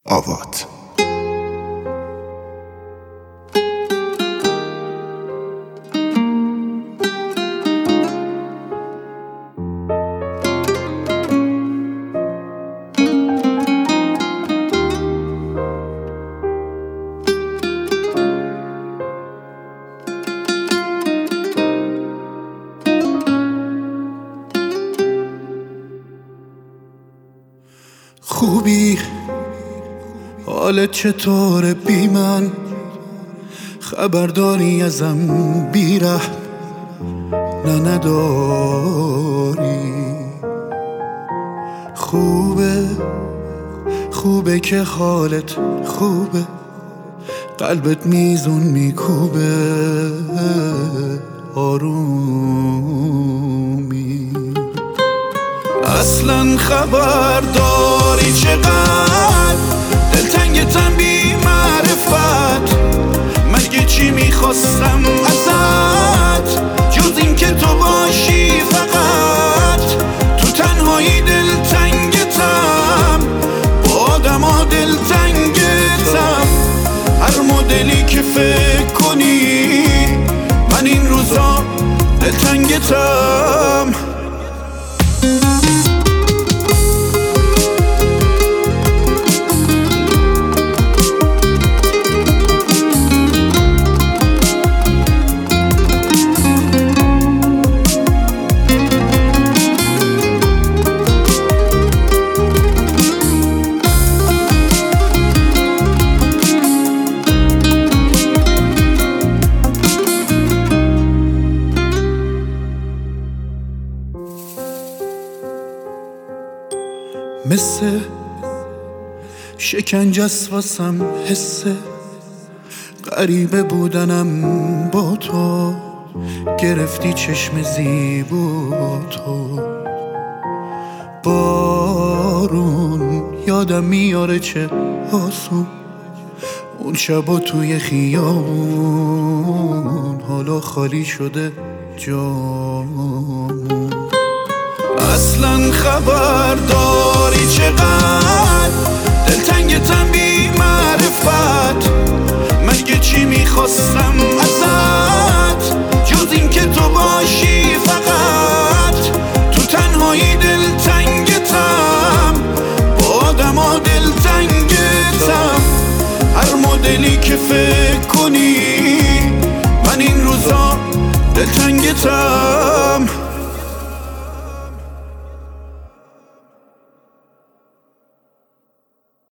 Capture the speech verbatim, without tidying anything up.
آوات. خوبی حالت چطوره بی من؟ خبرداری ازم بیره نه نداری. خوبه خوبه که حالت خوبه، قلبت میزون میکوبه آرومی. اصلا خبر داری چقدر دلتنگتم بی معرفت؟ مگه چی میخواستم ازت جز این که تو باشی فقط؟ تو تنهایی دلتنگتم، با آدم ها دلتنگتم. هر مدلی که فکر کنی من این روزا دلتنگتم. مثل شکنجه است واسم حسه غریبه بودنم با تو، گرفتی چشم زیبا تو. بارون یادم میاره چه آسون اون شبا توی خیابون، حالا خالی شده جامون. اصلا خبر داری چقدر دلتنگتم بی معرفت؟ مگه چی میخواستم ازت جز این که تو باشی فقط؟ تو تنهایی دلتنگتم، با آدم ها دلتنگتم. هر مدلی که فکر کنی من این روزا دلتنگتم.